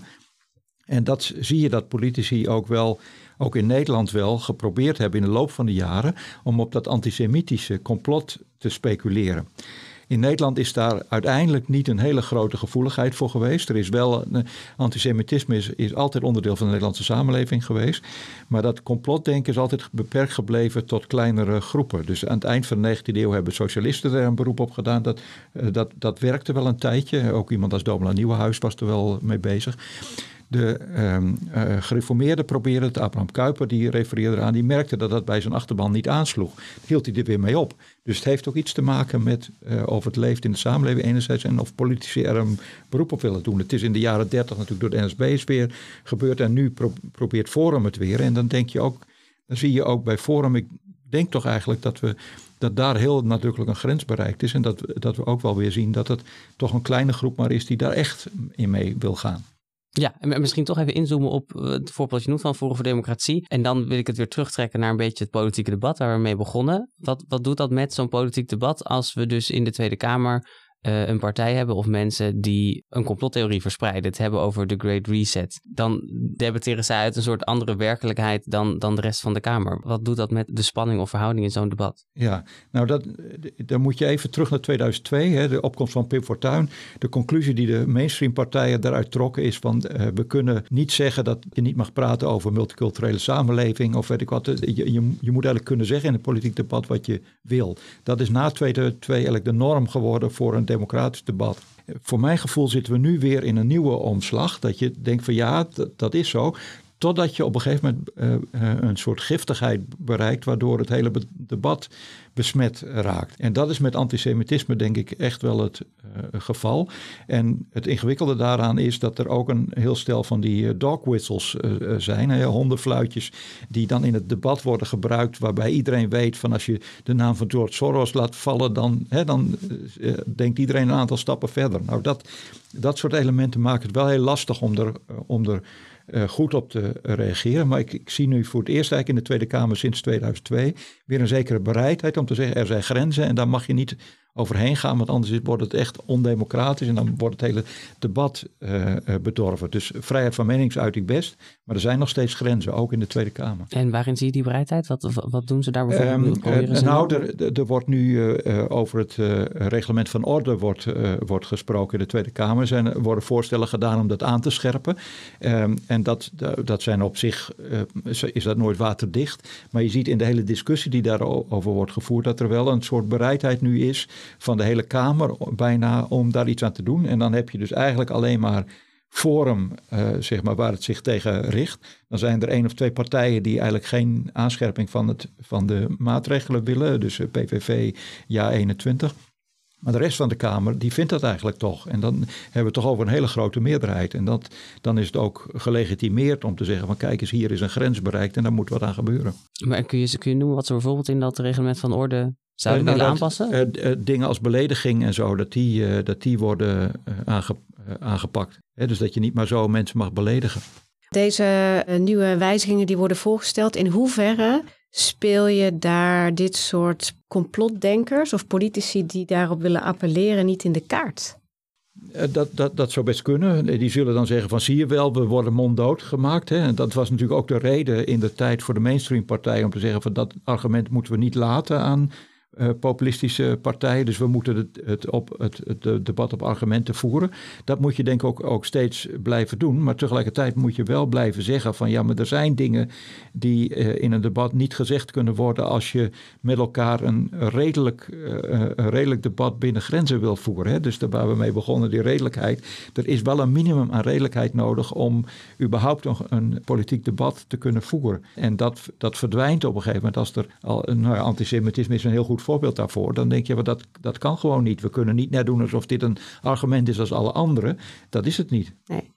Speaker 3: En dat zie je dat politici ook wel, ook in Nederland wel, geprobeerd hebben in de loop van de jaren om op dat antisemitische complot te speculeren. In Nederland is daar uiteindelijk niet een hele grote gevoeligheid voor geweest. Er is wel, antisemitisme is, is altijd onderdeel van de Nederlandse samenleving geweest. Maar dat complotdenken is altijd beperkt gebleven tot kleinere groepen. Dus aan het eind van de negentiende eeuw hebben socialisten er een beroep op gedaan. Dat, dat, dat werkte wel een tijdje. Ook iemand als Domela Nieuwenhuis was er wel mee bezig. De um, uh, gereformeerden probeerden het. Abraham Kuyper die refereerde eraan. Die merkte dat dat bij zijn achterban niet aansloeg. Hield hij er weer mee op. Dus het heeft ook iets te maken met uh, of het leeft in de samenleving enerzijds en of politici er een beroep op willen doen. Het is in de jaren dertig natuurlijk door de N S B is weer gebeurd en nu pro- probeert Forum het weer. En dan denk je ook, dan zie je ook bij Forum, ik denk toch eigenlijk dat we dat daar heel nadrukkelijk een grens bereikt is. En dat, dat we ook wel weer zien dat het toch een kleine groep maar is die daar echt in mee wil gaan.
Speaker 1: Ja, en misschien toch even inzoomen op het voorbeeld dat je noemt van Forum voor Democratie. En dan wil ik het weer terugtrekken naar een beetje het politieke debat waar we mee begonnen. Wat, wat doet dat met zo'n politiek debat als we dus in de Tweede Kamer uh, een partij hebben of mensen die een complottheorie verspreiden, het hebben over de Great Reset? Dan debatteren zij uit een soort andere werkelijkheid dan, dan de rest van de Kamer. Wat doet dat met de spanning of verhouding in zo'n debat?
Speaker 3: Ja, nou dat, dan moet je even terug naar tweeduizend twee, hè, de opkomst van Pim Fortuyn. De conclusie die de mainstream partijen daaruit trokken is van uh, we kunnen niet zeggen dat je niet mag praten over multiculturele samenleving of weet ik wat. Je, je, je moet eigenlijk kunnen zeggen in het politiek debat wat je wil. Dat is na tweeduizend twee eigenlijk de norm geworden voor een democratisch debat. Voor mijn gevoel zitten we nu weer in een nieuwe omslag. Dat je denkt van ja, dat, dat is zo. Totdat je op een gegeven moment uh, uh, een soort giftigheid bereikt, waardoor het hele be- debat besmet raakt. En dat is met antisemitisme denk ik echt wel het uh, geval. En het ingewikkelde daaraan is dat er ook een heel stel van die uh, dog whistles uh, zijn. Hè, hondenfluitjes die dan in het debat worden gebruikt, waarbij iedereen weet van als je de naam van George Soros laat vallen, dan, hè, dan uh, denkt iedereen een aantal stappen verder. Nou, dat, dat soort elementen maken het wel heel lastig om er, uh, om er Uh, goed op te uh, reageren. Maar ik, ik zie nu voor het eerst eigenlijk in de Tweede Kamer sinds tweeduizend twee weer een zekere bereidheid om te zeggen er zijn grenzen en daar mag je niet overheen gaan, want anders wordt het echt ondemocratisch en dan wordt het hele debat uh, uh, bedorven. Dus vrijheid van meningsuiting best, maar er zijn nog steeds grenzen, ook in de Tweede Kamer.
Speaker 1: En waarin zie je die bereidheid? Wat, wat doen ze daar bijvoorbeeld?
Speaker 3: Um, uh, nou, er, er wordt nu uh, over het uh, reglement van orde wordt, uh, wordt gesproken in de Tweede Kamer. Er zijn, worden voorstellen gedaan om dat aan te scherpen. Um, en dat, dat zijn op zich, uh, is dat nooit waterdicht. Maar je ziet in de hele discussie die daarover wordt gevoerd, dat er wel een soort bereidheid nu is van de hele Kamer bijna om daar iets aan te doen. En dan heb je dus eigenlijk alleen maar Forum, uh, zeg maar, waar het zich tegen richt. Dan zijn er één of twee partijen die eigenlijk geen aanscherping van, het, van de maatregelen willen. Dus P V V, Ja eenentwintig. Maar de rest van de Kamer, die vindt dat eigenlijk toch. En dan hebben we het toch over een hele grote meerderheid. En dat, dan is het ook gelegitimeerd om te zeggen van kijk eens, hier is een grens bereikt en daar moet wat aan gebeuren.
Speaker 1: Maar kun je, kun je noemen wat ze bijvoorbeeld in dat reglement van orde zouden
Speaker 3: uh,
Speaker 1: willen
Speaker 3: nou, dat,
Speaker 1: aanpassen?
Speaker 3: Uh, uh, dingen als belediging en zo, dat die, uh, dat die worden uh, aange, uh, aangepakt. He, dus dat je niet maar zo mensen mag beledigen.
Speaker 2: Deze uh, nieuwe wijzigingen die worden voorgesteld, in hoeverre speel je daar dit soort complotdenkers of politici die daarop willen appelleren niet in de kaart?
Speaker 3: Dat, dat, dat zou best kunnen. Die zullen dan zeggen van zie je wel, we worden monddood gemaakt. Hè? En dat was natuurlijk ook de reden in de tijd voor de mainstream partijen om te zeggen van dat argument moeten we niet laten aan uh, populistische partijen. Dus we moeten het, het, op, het, het debat op argumenten voeren. Dat moet je denk ik ook, ook steeds blijven doen. Maar tegelijkertijd moet je wel blijven zeggen van ja, maar er zijn dingen die uh, in een debat niet gezegd kunnen worden als je met elkaar een redelijk, uh, een redelijk debat binnen grenzen wil voeren. Hè? Dus daar waar we mee begonnen, die redelijkheid. Er is wel een minimum aan redelijkheid nodig om überhaupt nog een politiek debat te kunnen voeren. En dat, dat verdwijnt op een gegeven moment als er al, nou ja, antisemitisme is een heel goed voorbeeld daarvoor. Dan denk je, maar dat, dat kan gewoon niet. We kunnen niet net doen alsof dit een argument is als alle andere. Dat is het niet.
Speaker 2: Nee.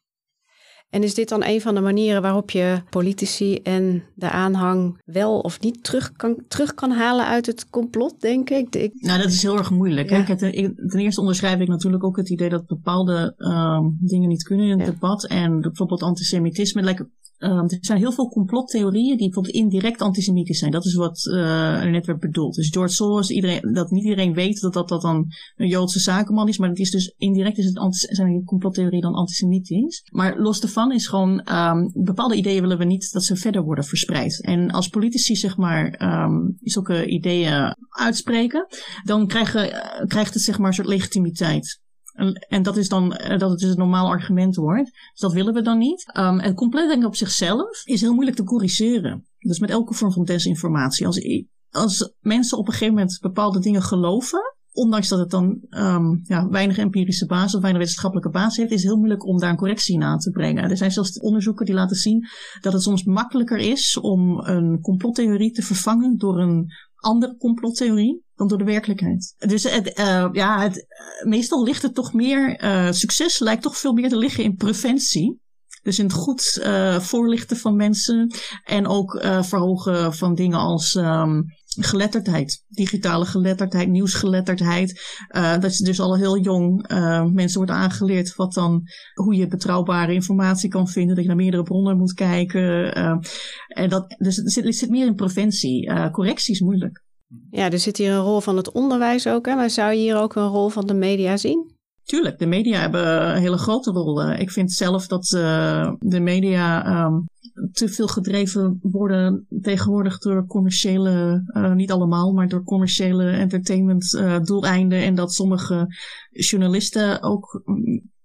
Speaker 2: En is dit dan een van de manieren waarop je politici en de aanhang wel of niet terug kan, terug kan halen uit het complot, denk ik? ik...
Speaker 5: Nou, dat is heel erg moeilijk. Ja. Hè? Ten, ten eerste onderschrijf ik natuurlijk ook het idee dat bepaalde um, dingen niet kunnen in het ja. debat. En bijvoorbeeld antisemitisme. Like, Um, er zijn heel veel complottheorieën die bijvoorbeeld indirect antisemitisch zijn. Dat is wat uh, er net werd bedoeld. Dus George Soros, iedereen, dat niet iedereen weet dat, dat dat dan een Joodse zakenman is. Maar het is dus indirect is het anti, zijn die complottheorieën dan antisemitisch. Maar los daarvan is gewoon, um, bepaalde ideeën willen we niet dat ze verder worden verspreid. En als politici zeg maar um, zulke ideeën uitspreken, dan krijgen, uh, krijgt het zeg maar een soort legitimiteit. En, en dat is dan dat het dus een normaal argument wordt. Dus dat willen we dan niet. Um, en complotdenken op zichzelf is heel moeilijk te corrigeren. Dus met elke vorm van desinformatie. Als, als mensen op een gegeven moment bepaalde dingen geloven, ondanks dat het dan um, ja, weinig empirische basis of weinig wetenschappelijke basis heeft, is het heel moeilijk om daar een correctie in aan te brengen. Er zijn zelfs onderzoeken die laten zien dat het soms makkelijker is om een complottheorie te vervangen door een andere complottheorie dan door de werkelijkheid. Dus het, uh, ja, het, uh, meestal ligt het toch meer, uh, succes lijkt toch veel meer te liggen in preventie. Dus in het goed uh, voorlichten van mensen en ook uh, verhogen van dingen als um, geletterdheid, digitale geletterdheid, nieuwsgeletterdheid. Uh, dat je dus al heel jong uh, mensen wordt aangeleerd wat dan, hoe je betrouwbare informatie kan vinden, dat je naar meerdere bronnen moet kijken. Uh, en dat, dus het zit, het zit meer in preventie. Uh, correctie is moeilijk.
Speaker 2: Ja, er zit hier een rol van het onderwijs ook, hè? Maar zou je hier ook een rol van de media zien?
Speaker 5: Tuurlijk, de media hebben een hele grote rol. Ik vind zelf dat uh, de media um, te veel gedreven worden tegenwoordig door commerciële, uh, niet allemaal, maar door commerciële entertainment uh, doeleinden. En dat sommige journalisten ook um,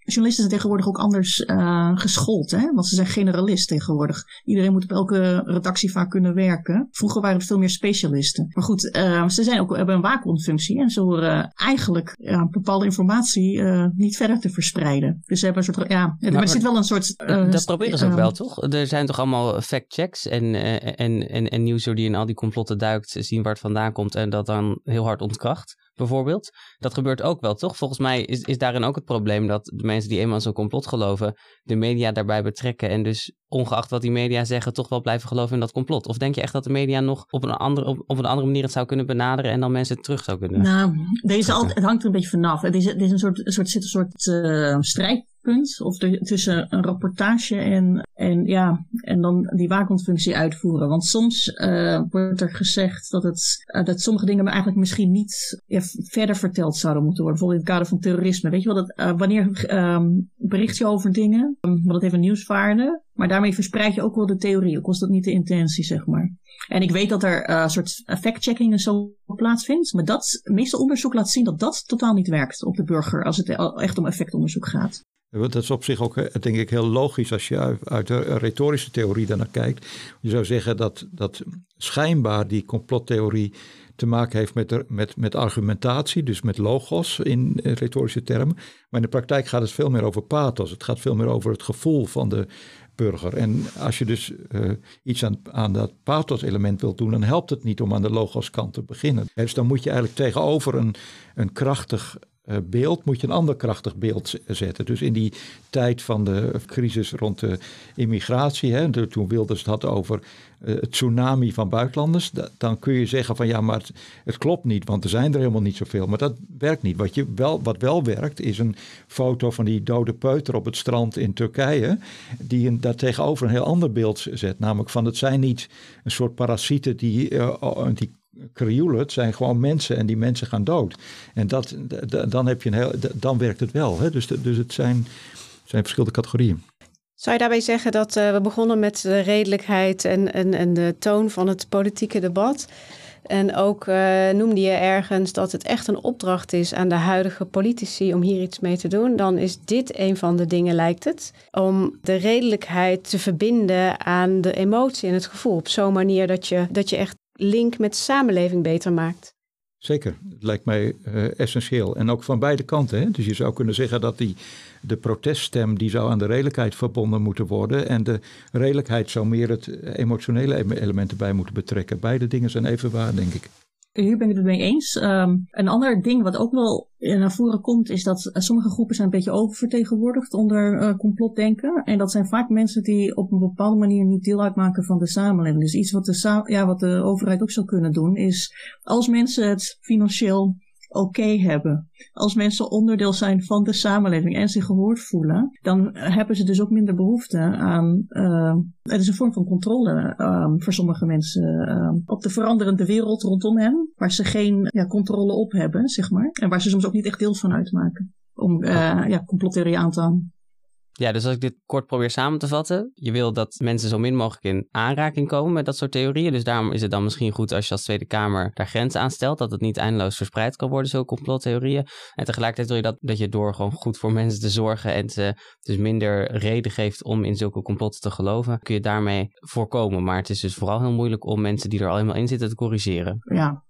Speaker 5: journalisten zijn tegenwoordig ook anders uh, geschoold, hè? Want ze zijn generalist tegenwoordig. Iedereen moet op elke redactie vaak kunnen werken. Vroeger waren er veel meer specialisten. Maar goed, uh, ze zijn ook, hebben een waakhondfunctie en ze horen eigenlijk ja, bepaalde informatie uh, niet verder te verspreiden. Dus ze hebben een soort, ja, maar, maar er zit wel een soort... Uh,
Speaker 1: dat proberen ze ook uh, wel, toch? Er zijn toch allemaal fact-checks en, uh, en, en, en nieuws die in al die complotten duikt, zien waar het vandaan komt en dat dan heel hard ontkracht, bijvoorbeeld. Dat gebeurt ook wel, toch? Volgens mij is, is daarin ook het probleem dat de mensen die eenmaal in zo'n complot geloven, de media daarbij betrekken en dus ongeacht wat die media zeggen, toch wel blijven geloven in dat complot. Of denk je echt dat de media nog op een andere, op, op een andere manier het zou kunnen benaderen en dan mensen terug zou kunnen?
Speaker 5: Nou, deze altijd, het hangt er een beetje vanaf. Het is, het is een soort, een soort, zit een soort uh, strijdpunt of de, tussen een rapportage en, en, ja, en dan die waakhondfunctie uitvoeren. Want soms uh, wordt er gezegd dat, het, uh, dat sommige dingen eigenlijk misschien niet ja, verder verteld zouden moeten worden. Bijvoorbeeld in het kader van terrorisme. Weet je wel, dat, uh, wanneer um, bericht je over dingen, um, want dat heeft een nieuwswaarde. Maar daarmee verspreid je ook wel de theorie, ook was dat niet de intentie, zeg maar. En ik weet dat er uh, een soort fact-checking en zo plaatsvindt. Maar dat meeste onderzoek laat zien dat dat totaal niet werkt op de burger als het echt om effectonderzoek gaat.
Speaker 3: Dat is op zich ook, denk ik, heel logisch als je uit de retorische theorie daarnaar kijkt. Je zou zeggen dat, dat schijnbaar die complottheorie te maken heeft met, met, met argumentatie, dus met logos in retorische termen. Maar in de praktijk gaat het veel meer over pathos. Het gaat veel meer over het gevoel van de burger. En als je dus uh, iets aan, aan dat pathos-element wilt doen, dan helpt het niet om aan de logoskant te beginnen. En dus dan moet je eigenlijk tegenover een, een krachtig uh, beeld, moet je een ander krachtig beeld zetten. Dus in die tijd van de crisis rond de immigratie, hè, de, toen Wilders het had over uh, het tsunami van buitenlanders, da, dan kun je zeggen van ja, maar het, het klopt niet, want er zijn er helemaal niet zoveel. Maar dat werkt niet. Wat, je wel, wat wel werkt, is een foto van die dode peuter op het strand in Turkije, die een, daar tegenover een heel ander beeld zet. Namelijk van het zijn niet een soort parasieten die, uh, die krioelen, het zijn gewoon mensen en die mensen gaan dood. En dat, d- dan, heb je een heel, d- dan werkt het wel. Hè? Dus, de, dus het zijn, zijn verschillende categorieën.
Speaker 2: Zou je daarbij zeggen dat uh, we begonnen met de redelijkheid en, en, en de toon van het politieke debat? En ook uh, noemde je ergens dat het echt een opdracht is aan de huidige politici om hier iets mee te doen. Dan is dit een van de dingen, lijkt het. Om de redelijkheid te verbinden aan de emotie en het gevoel. Op zo'n manier dat je, dat je echt link met de samenleving beter maakt.
Speaker 3: Zeker, het lijkt mij uh, essentieel. En ook van beide kanten. Hè? Dus je zou kunnen zeggen dat die, de proteststem die zou aan de redelijkheid verbonden moeten worden. En de redelijkheid zou meer het emotionele element erbij moeten betrekken. Beide dingen zijn even waar, denk ik.
Speaker 5: Hier ben ik het mee eens. Um, een ander ding wat ook wel naar voren komt, is dat uh, sommige groepen zijn een beetje oververtegenwoordigd onder uh, complotdenken. En dat zijn vaak mensen die op een bepaalde manier niet deel uitmaken van de samenleving. Dus iets wat de, sa- ja, wat de overheid ook zou kunnen doen, is als mensen het financieel oké okay hebben. Als mensen onderdeel zijn van de samenleving en zich gehoord voelen, dan hebben ze dus ook minder behoefte aan, uh, het is een vorm van controle um, voor sommige mensen, um, op de veranderende wereld rondom hen, waar ze geen ja, controle op hebben, zeg maar. En waar ze soms ook niet echt deel van uitmaken, om uh, ja, complottheorie aan te hangen.
Speaker 1: Ja, dus als ik dit kort probeer samen te vatten. Je wil dat mensen zo min mogelijk in aanraking komen met dat soort theorieën. Dus daarom is het dan misschien goed als je als Tweede Kamer daar grenzen aan stelt. Dat het niet eindeloos verspreid kan worden, zulke complottheorieën. En tegelijkertijd wil je dat, dat je door gewoon goed voor mensen te zorgen en ze dus minder reden geeft om in zulke complotten te geloven, kun je daarmee voorkomen. Maar het is dus vooral heel moeilijk om mensen die er al helemaal in zitten te corrigeren.
Speaker 5: Ja.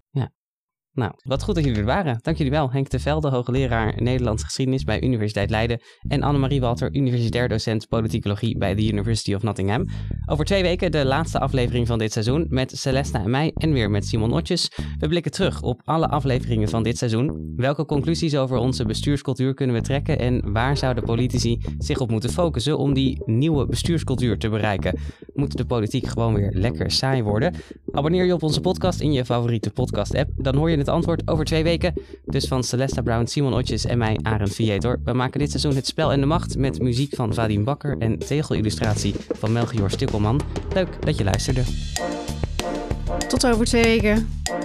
Speaker 1: Nou, wat goed dat jullie er waren. Dank jullie wel. Henk de Velde, hoogleraar Nederlandse geschiedenis bij Universiteit Leiden. En Annemarie Walter, universitair docent politicologie bij de University of Nottingham. Over twee weken de laatste aflevering van dit seizoen met Celesta en mij en weer met Simon Otjes. We blikken terug op alle afleveringen van dit seizoen. Welke conclusies over onze bestuurscultuur kunnen we trekken en waar zouden politici zich op moeten focussen om die nieuwe bestuurscultuur te bereiken? Moet de politiek gewoon weer lekker saai worden? Abonneer je op onze podcast in je favoriete podcast-app, dan hoor je het antwoord over twee weken. Dus van Celesta Brown, Simon Otjes en mij, Arend Viator. We maken dit seizoen Het Spel en de Macht met muziek van Vadim Bakker en tegelillustratie van Melchior Stukkelman. Leuk dat je luisterde.
Speaker 2: Tot over twee weken.